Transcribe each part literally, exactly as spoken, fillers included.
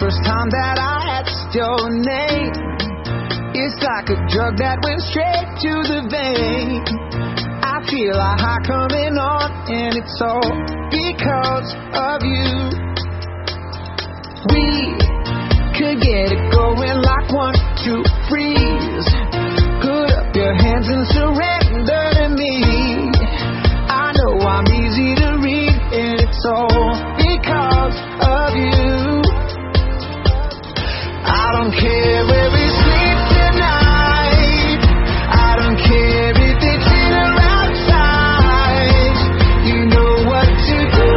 first time that I asked your name. It's like a drug that went straight to the vein. I feel a high coming on, and it's all because of you. We could get it going like one, two, freeze. Put up your hands and surrender to me. I know I'm easy to read, and it's all because of you. I don't care where we sleep tonight. I don't care if it's in or outside. You know what to do.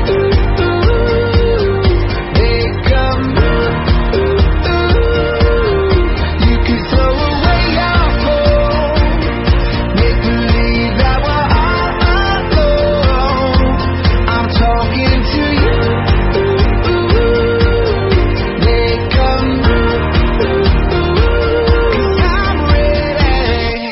Make a move. You can throw away your phone. Make believe that we're all alone. I'm talking to you. Make a move. 'Cause I'm ready.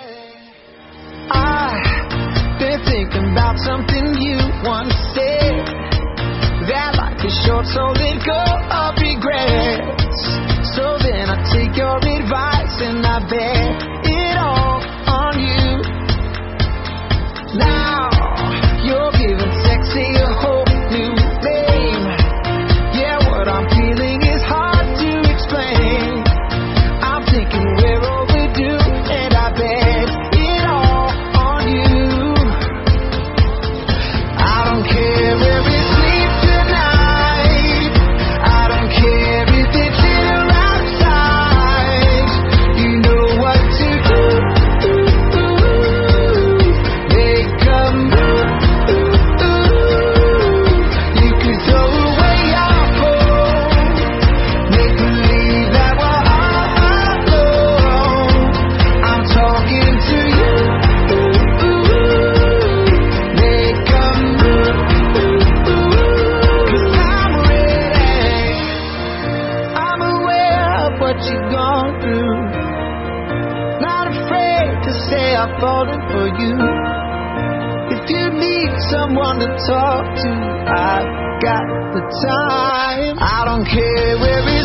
I've been thinking about something you once said. That life is short, so let go of regrets. So then I take your advice and I bet it all on you. Now you're giving sexy a whole new name. Yeah, what I'm feeling is hard to explain. I'm thinking we're overdue, and I bet it all on you. I don't care where we sleep tonight. I don't care if it's in or outside. You know what to do. Make a move. You can throw away your phone. Make believe that we're all alone. I'm talking to you. Make a move. 'Cause I'm ready. I'm aware of what you've gone through. Not afraid to say I've fallen for you. If you need someone to talk to, I've got the time. I don't care where we